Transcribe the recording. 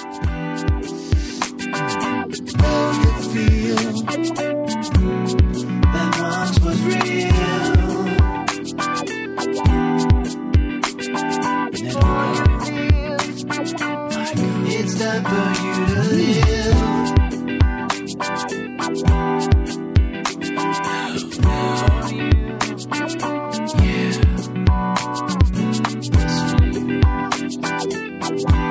All you feel that once was real. It's time for you to live. Yeah.